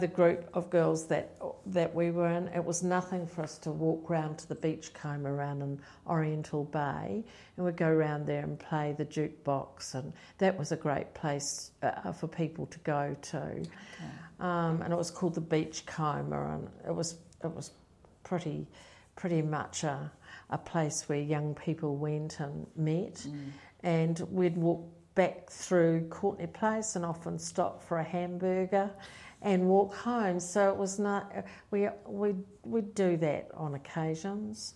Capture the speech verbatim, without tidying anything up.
The group of girls that that we were in, it was nothing for us to walk round to the beachcomber around in Oriental Bay, and we'd go around there and play the jukebox, and that was a great place uh, for people to go to. Okay. Um, and it was called the Beachcomber, and it was it was pretty pretty much a, a place where young people went and met, mm. and we'd walk back through Courtenay Place and often stop for a hamburger and walk home. So it was not, we we we'd do that on occasions.